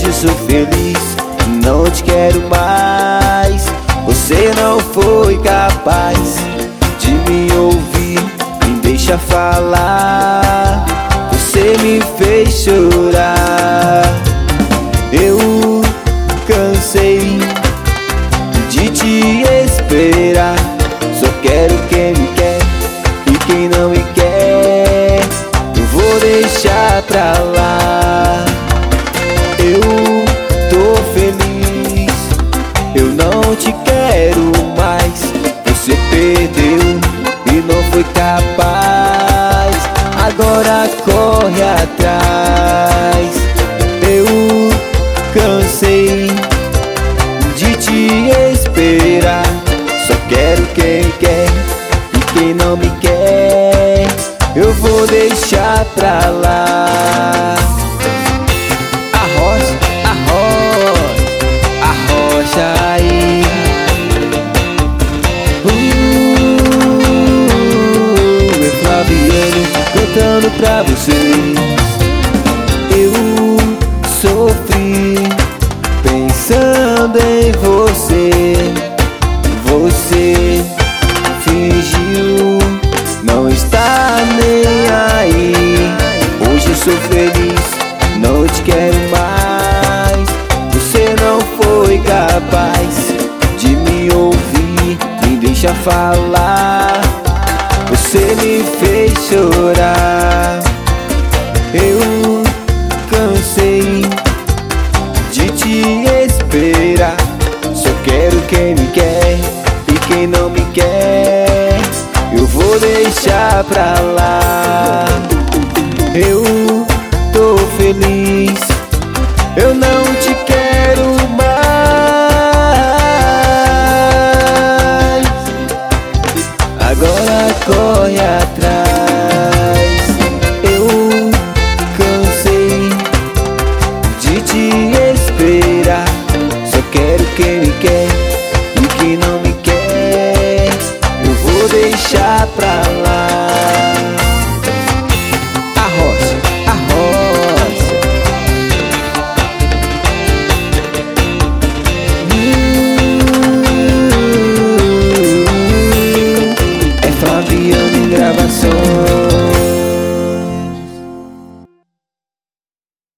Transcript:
Hoje eu sou feliz, não te quero mais. Você não foi capaz de me ouvir, me deixa falar. Você me fez chorar. Eu cansei de te esperar. Só quero quem me quer, e quem não me quer eu vou deixar pra lá. Eu tô feliz, eu não te quero mais. Você perdeu e não foi capaz, agora corre atrás. Eu cansei de te esperar. Só quero quem quer, e quem não me quer eu vou deixar pra lá. Arrocha, arrocha, arrocha aí. Eu Flaviano cantando pra vocês. Eu sofri pensando em você. Você fingiu não estar nem aí. Hoje eu sou feliz, não te quero mais. Você não foi capaz de me ouvir, me deixa falar. Você me fez chorar. Eu cansei de te esperar. Só quero quem me quer, e quem não me quer eu vou deixar pra lá. Eu tô feliz, eu não